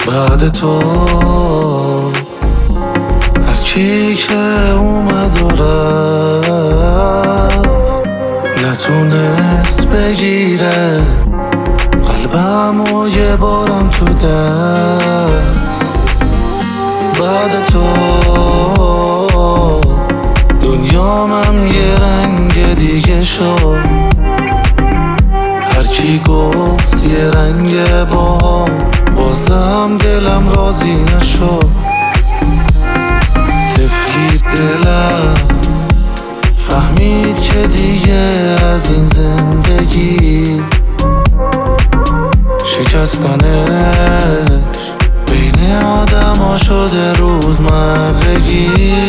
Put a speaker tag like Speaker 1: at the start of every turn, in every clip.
Speaker 1: بعد تو هر کی که اومد و رفت نتونست بگیره قلبم و یه بارم تو دست. بعد تو دنیامم یه رنگ دیگه شد، هر کی گفت یه رنگ با بازم دلم راضی نشد. تفکید دلم فهمید که دیگه از این زندگی شکستنش بین آدم ها شده روزمرگی.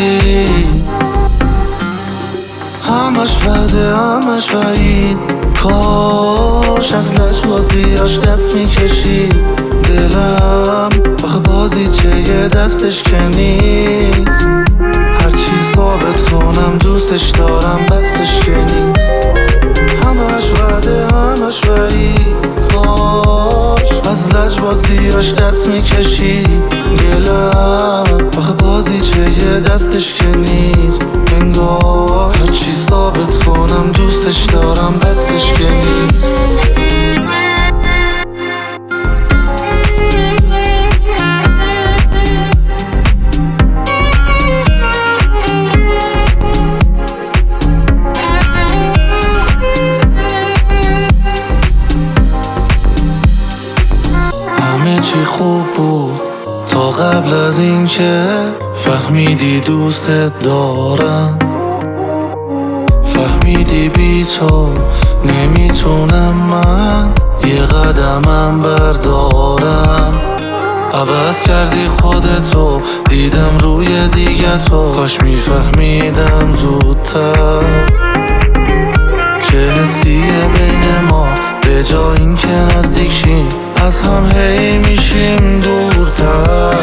Speaker 1: همش بده همش وعید، کاش از لجبازیاش دست میکشید دلم. آخه بازیچه یه دستش که نیست، هرچی ثابت کنم دوستش دارم بستش که نیست. همش وعده همش وعید، کاش از لجبازیاش دست میکشید دلم. آخه بازیچه یه دستش که نیست، انگار هرچی ثابت کنم دوستش دارم بستش که نیست. همه چی خوب بود تا قبل از این که فهمیدی دوستت دارم، فهمیدی بی تو نمیتونم من یه قدمم بردارم. عوض کردی خودتو دیدم روی دیگه تو، کاش میفهمیدم زودتر چه حسیه بین ما، به جای این که نزدیک شیم از هم هی میشیم دورتر.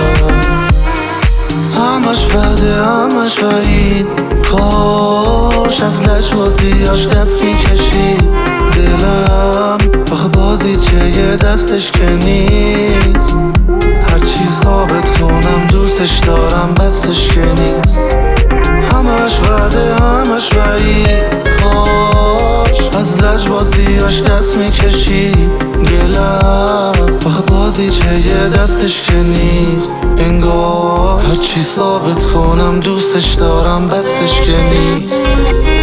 Speaker 1: همش بده همش وعید، کاش از لجبازیاش دست میکشید دلم. آخه بازیچه یه دستش که نیست، هرچی ثابت کنم دوستش دارم بستش که نیست. همش وعده همش وعید، کاش از لجبازیاش دست میکشید دلم. آخه بازیچه یه دستش که نیست، انگار هرچی ثابت کنم دوستش دارم بستش که نیست.